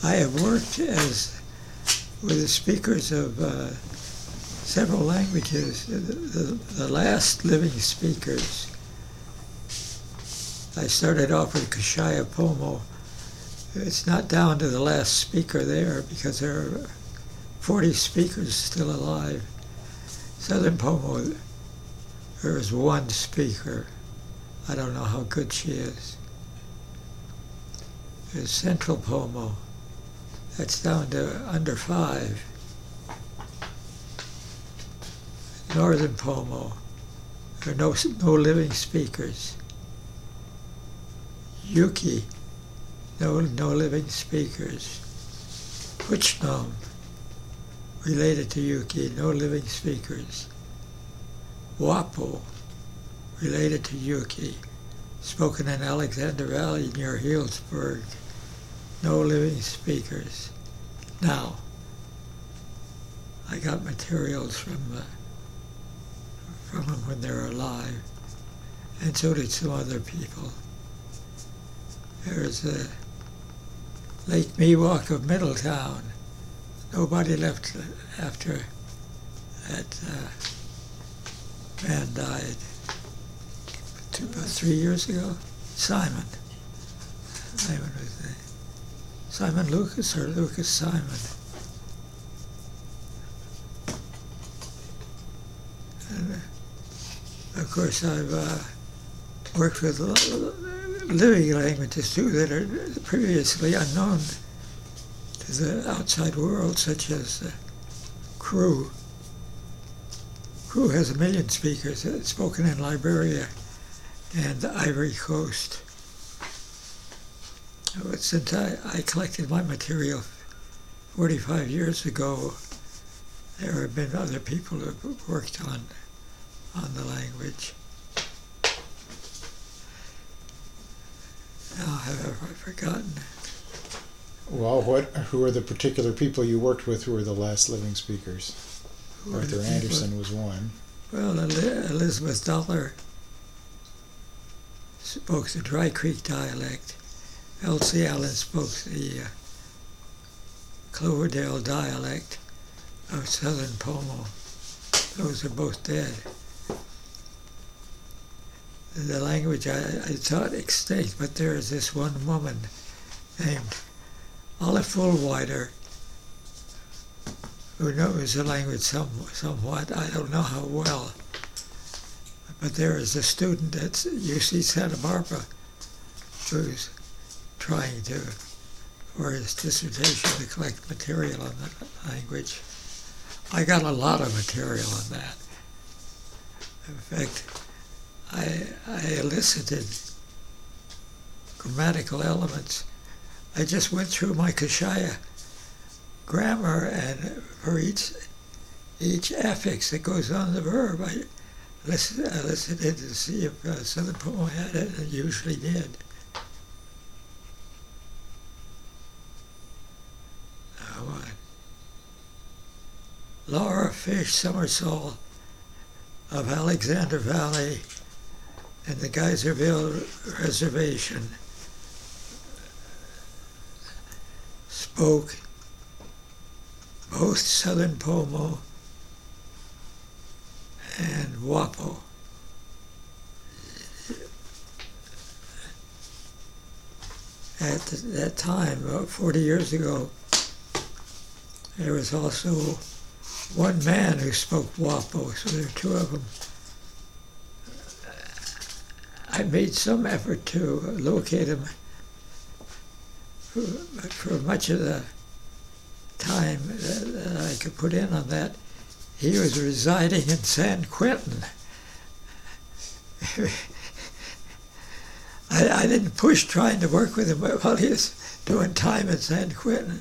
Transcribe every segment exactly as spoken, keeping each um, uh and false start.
I have worked as with the speakers of uh, several languages. The, the, the last living speakers, I started off with Kashaya Pomo. It's not down to the last speaker there because there are forty speakers still alive. Southern Pomo, there is one speaker. I don't know how good she is. There's Central Pomo. That's down to under five. Northern Pomo, there are no, no living speakers. Yuki, no, no living speakers. Puchnom, related to Yuki, no living speakers. Wapo, related to Yuki, spoken in Alexander Valley near Healdsburg, no living speakers. Now, I got materials from uh, from them when they're alive, and so did some other people. There's a Lake Miwok of Middletown. Nobody left after that uh, man died two, about three years ago. Simon. Simon was the Simon Lucas or Lucas Simon. And uh, of course, I've uh, worked with living languages too that are previously unknown to the outside world, such as uh, Kru. Kru has a million speakers, uh, spoken in Liberia and the Ivory Coast. But since I, I collected my material forty-five years ago, there have been other people who have worked on on the language. Now, have I forgotten? Well, what? Who are the particular people you worked with who were the last living speakers? Who Arthur Anderson was one. Well, Elizabeth Dollar spoke the Dry Creek dialect. Elsie Allen spoke the uh, Cloverdale dialect of Southern Pomo. Those are both dead. The language I, I thought extinct, but there is this one woman named Olive Fullwider who knows the language some, somewhat. I don't know how well, but there is a student at U C Santa Barbara who's trying to, for his dissertation, to collect material on the language. I got a lot of material on that. In fact, I, I elicited grammatical elements. I just went through my Kashaya grammar, and for each each affix that goes on the verb, I listened, I listened to see if uh, Southern Pomo had it, and it usually did. Now, uh, Laura Fish Summersall of Alexander Valley and the Geyserville Reservation spoke both Southern Pomo and Wapo. At that time, about forty years ago, there was also one man who spoke Wapo, so there are two of them. I made some effort to locate him, but for much of the time that I could put in on that, he was residing in San Quentin. I, I didn't push trying to work with him while he was doing time in San Quentin,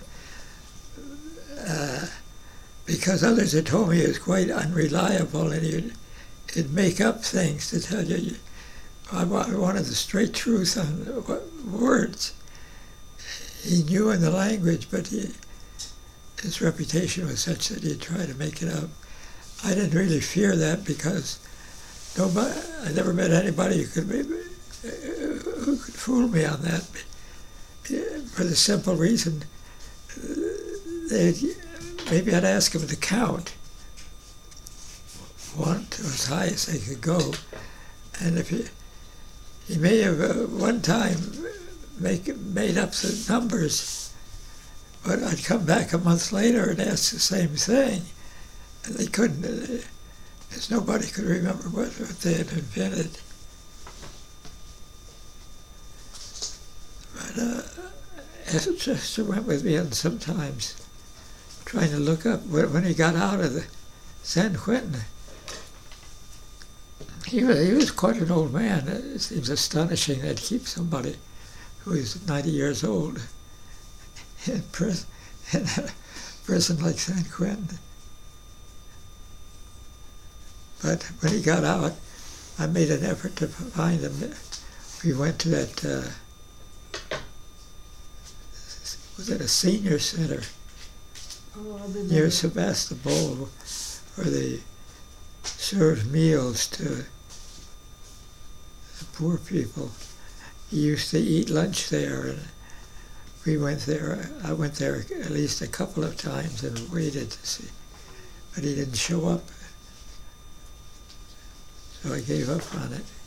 uh, because others had told me he was quite unreliable and he'd, he'd make up things to tell you. I wanted the straight truth on words. He knew in the language, but he, his reputation was such that he'd try to make it up. I didn't really fear that because nobody, I never met anybody who could, who could fool me on that, for the simple reason they'd, maybe I'd ask them to count one to as high as they could go, and if he, he may have uh, one time make, made up the numbers, but I'd come back a month later and ask the same thing, and they couldn't, because uh, nobody could remember what, what they had invented. But uh, Chester went with me, and sometimes trying to look up when, when he got out of the San Quentin. He was, he was quite an old man. It seems astonishing that keep somebody who is ninety years old in prison, in a prison like San Quentin. But when he got out, I made an effort to find him. We went to that, uh, was it a senior center Oh, near Sebastopol, where they served meals to the poor people. He used to eat lunch there, and we went there. I went there at least a couple of times and waited to see, but he didn't show up. So I gave up on it.